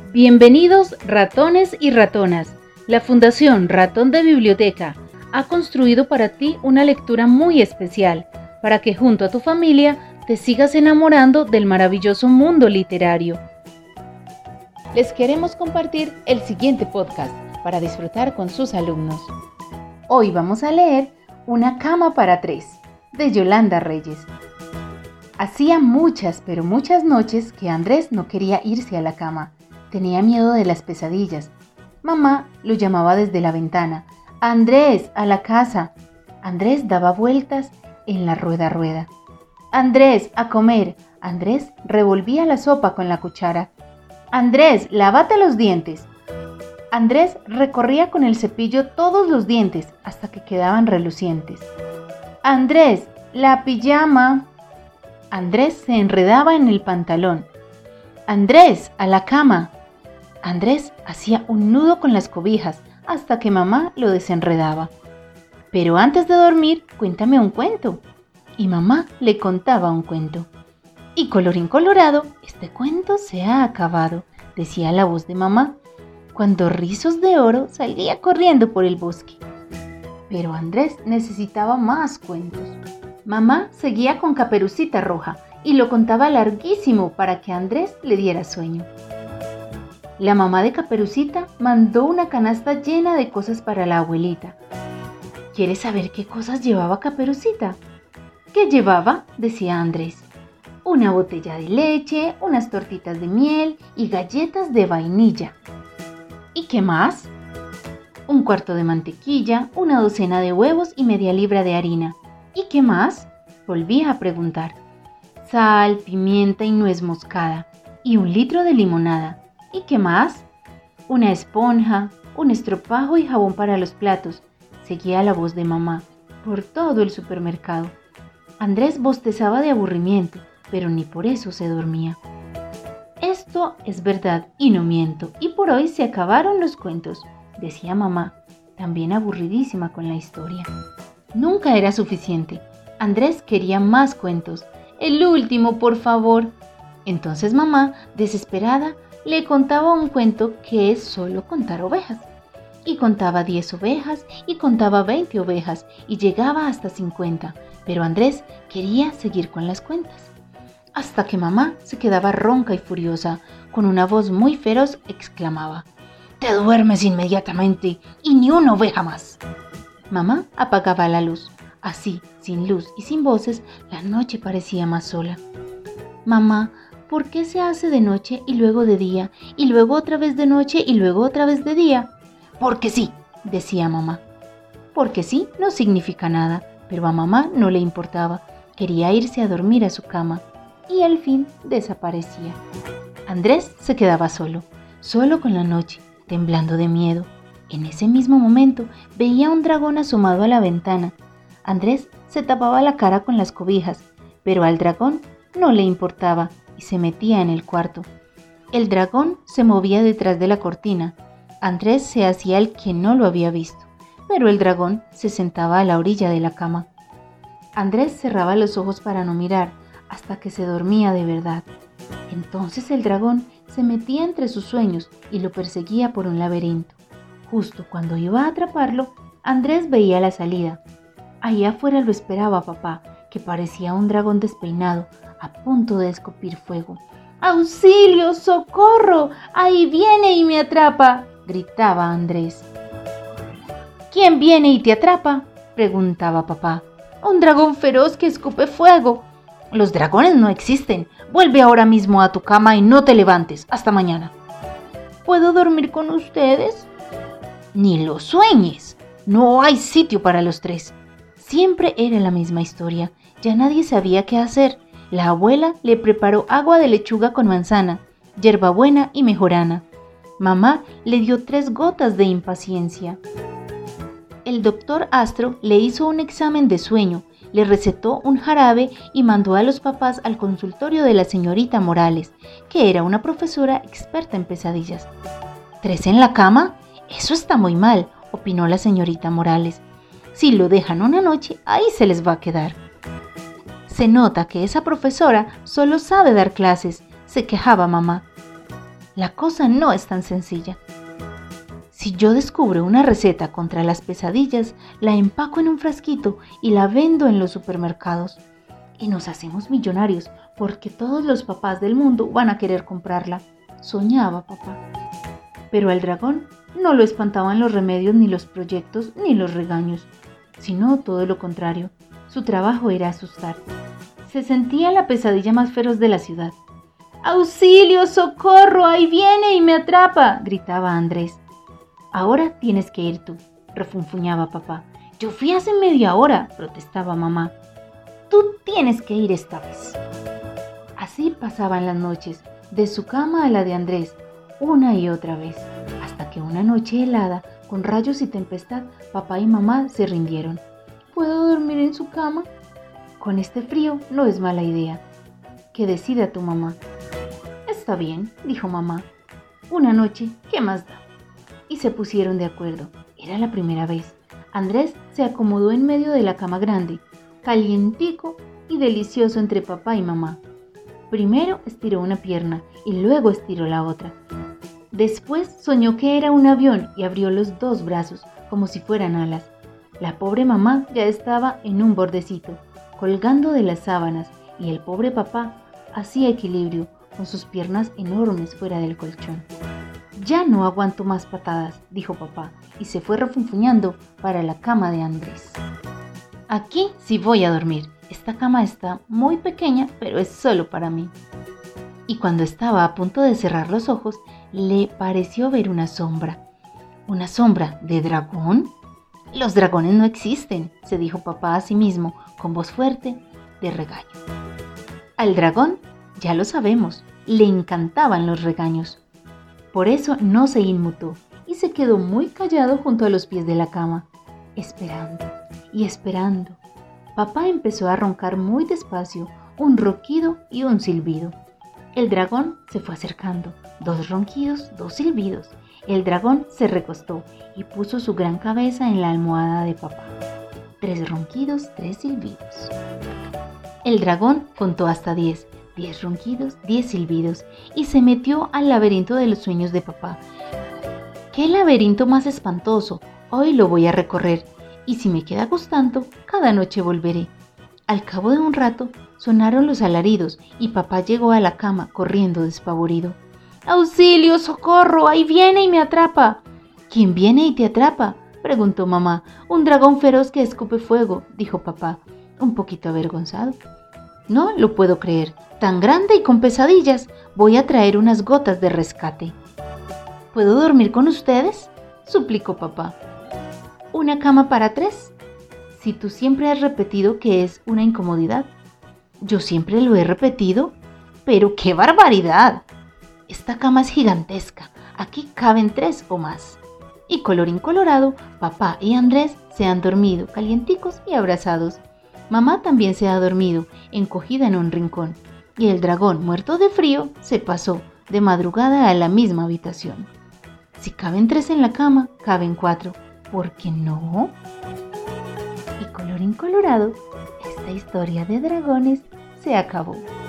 Bienvenidos ratones y ratonas. La Fundación Ratón de Biblioteca ha construido para ti una lectura muy especial para que junto a tu familia te sigas enamorando del maravilloso mundo literario. Les queremos compartir el siguiente podcast para disfrutar con sus alumnos. Hoy vamos a leer Una cama para tres, de Yolanda Reyes. Hacía muchas, pero muchas noches que Andrés no quería irse a la cama. Tenía miedo de las pesadillas. Mamá lo llamaba desde la ventana. ¡Andrés, a la casa! Andrés daba vueltas en la rueda. ¡Andrés, a comer! Andrés revolvía la sopa con la cuchara. ¡Andrés, lávate los dientes! Andrés recorría con el cepillo todos los dientes hasta que quedaban relucientes. ¡Andrés, la pijama! Andrés se enredaba en el pantalón. ¡Andrés, a la cama! Andrés hacía un nudo con las cobijas hasta que mamá lo desenredaba. Pero antes de dormir, cuéntame un cuento. Y mamá le contaba un cuento. Y colorín colorado, este cuento se ha acabado, decía la voz de mamá, cuando Rizos de Oro salía corriendo por el bosque. Pero Andrés necesitaba más cuentos. Mamá seguía con Caperucita Roja y lo contaba larguísimo para que Andrés le diera sueño. La mamá de Caperucita mandó una canasta llena de cosas para la abuelita. ¿Quieres saber qué cosas llevaba Caperucita? ¿Qué llevaba?, decía Andrés. Una botella de leche, unas tortitas de miel y galletas de vainilla. ¿Y qué más? Un cuarto de mantequilla, una docena de huevos y media libra de harina. ¿Y qué más?, volvía a preguntar. Sal, pimienta y nuez moscada. Y 1 litro de limonada. ¿Y qué más? Una esponja, un estropajo y jabón para los platos. Seguía la voz de mamá por todo el supermercado. Andrés bostezaba de aburrimiento, pero ni por eso se dormía. Esto es verdad y no miento, y por hoy se acabaron los cuentos, decía mamá, también aburridísima con la historia. Nunca era suficiente. Andrés quería más cuentos. El último, por favor. Entonces mamá, desesperada, le contaba un cuento que es solo contar ovejas. Y contaba 10 ovejas, y contaba 20 ovejas, y llegaba hasta 50. Pero Andrés quería seguir con las cuentas. Hasta que mamá se quedaba ronca y furiosa. Con una voz muy feroz exclamaba: «¡Te duermes inmediatamente y ni una oveja más!». Mamá apagaba la luz. Así, sin luz y sin voces, la noche parecía más sola. «Mamá, ¿por qué se hace de noche y luego de día, y luego otra vez de noche y luego otra vez de día?». «Porque sí», decía mamá. Porque sí no significa nada, pero a mamá no le importaba. Quería irse a dormir a su cama y al fin desaparecía. Andrés se quedaba solo con la noche, temblando de miedo. En ese mismo momento veía un dragón asomado a la ventana. Andrés se tapaba la cara con las cobijas, pero al dragón no le importaba y se metía en el cuarto. El dragón se movía detrás de la cortina. Andrés se hacía el que no lo había visto, pero el dragón se sentaba a la orilla de la cama. Andrés cerraba los ojos para no mirar hasta que se dormía de verdad. Entonces el dragón se metía entre sus sueños y lo perseguía por un laberinto. Justo cuando iba a atraparlo, Andrés veía la salida. Ahí afuera lo esperaba papá, que parecía un dragón despeinado, a punto de escupir fuego. ¡Auxilio! ¡Socorro! ¡Ahí viene y me atrapa!, gritaba Andrés. ¿Quién viene y te atrapa?, preguntaba papá. Un dragón feroz que escupe fuego. Los dragones no existen. Vuelve ahora mismo a tu cama y no te levantes. Hasta mañana. ¿Puedo dormir con ustedes? Ni lo sueñes. No hay sitio para los tres. Siempre era la misma historia. Ya nadie sabía qué hacer. La abuela le preparó agua de lechuga con manzana, hierbabuena y mejorana. Mamá le dio 3 gotas de impaciencia. El doctor Astro le hizo un examen de sueño, le recetó un jarabe y mandó a los papás al consultorio de la señorita Morales, que era una profesora experta en pesadillas. ¿3 en la cama? Eso está muy mal, opinó la señorita Morales. Si lo dejan una noche, ahí se les va a quedar. Se nota que esa profesora solo sabe dar clases, se quejaba mamá. La cosa no es tan sencilla. Si yo descubro una receta contra las pesadillas, la empaco en un frasquito y la vendo en los supermercados. Y nos hacemos millonarios porque todos los papás del mundo van a querer comprarla, soñaba papá. Pero al dragón no lo espantaban los remedios, ni los proyectos, ni los regaños, sino todo lo contrario. Su trabajo era asustar. Se sentía la pesadilla más feroz de la ciudad. ¡Auxilio, socorro! ¡Ahí viene y me atrapa!, gritaba Andrés. Ahora tienes que ir tú, refunfuñaba papá. Yo fui hace media hora, protestaba mamá. Tú tienes que ir esta vez. Así pasaban las noches, de su cama a la de Andrés, una y otra vez, hasta que una noche helada, con rayos y tempestad, papá y mamá se rindieron. ¿Puedo dormir en su cama? Con este frío no es mala idea. Que decida tu mamá. Está bien, dijo mamá. Una noche, ¿qué más da? Y se pusieron de acuerdo. Era la primera vez. Andrés se acomodó en medio de la cama grande, calientico y delicioso entre papá y mamá. Primero estiró una pierna y luego estiró la otra. Después soñó que era un avión y abrió los dos brazos como si fueran alas. La pobre mamá ya estaba en un bordecito, colgando de las sábanas, y el pobre papá hacía equilibrio con sus piernas enormes fuera del colchón. Ya no aguanto más patadas, dijo papá, y se fue refunfuñando para la cama de Andrés. Aquí sí voy a dormir. Esta cama está muy pequeña, pero es solo para mí. Y cuando estaba a punto de cerrar los ojos, le pareció ver una sombra. ¿Una sombra de dragón? Los dragones no existen, se dijo papá a sí mismo, con voz fuerte de regaño. Al dragón, ya lo sabemos, le encantaban los regaños. Por eso no se inmutó y se quedó muy callado junto a los pies de la cama, esperando y esperando. Papá empezó a roncar muy despacio, un ronquido y un silbido. El dragón se fue acercando, 2 ronquidos, 2 silbidos. El dragón se recostó y puso su gran cabeza en la almohada de papá. 3 ronquidos, 3 silbidos. El dragón contó hasta 10, 10 ronquidos, 10 silbidos, y se metió al laberinto de los sueños de papá. ¡Qué laberinto más espantoso! Hoy lo voy a recorrer, y si me queda gustando, cada noche volveré. Al cabo de un rato, sonaron los alaridos y papá llegó a la cama corriendo despavorido. ¡Auxilio, socorro! ¡Ahí viene y me atrapa! ¿Quién viene y te atrapa?, preguntó mamá. Un dragón feroz que escupe fuego, dijo papá, un poquito avergonzado. No lo puedo creer, tan grande y con pesadillas. Voy a traer unas gotas de rescate. ¿Puedo dormir con ustedes?, suplicó papá. ¿Una cama para 3? Si tú siempre has repetido que es una incomodidad. Yo siempre lo he repetido, pero ¡qué barbaridad! Esta cama es gigantesca, aquí caben 3 o más. Y colorín colorado, papá y Andrés se han dormido calienticos y abrazados. Mamá también se ha dormido, encogida en un rincón, y el dragón, muerto de frío, se pasó de madrugada a la misma habitación. Si caben 3 en la cama, caben 4. ¿Por qué no? Y colorín colorado, esta historia de dragones se acabó.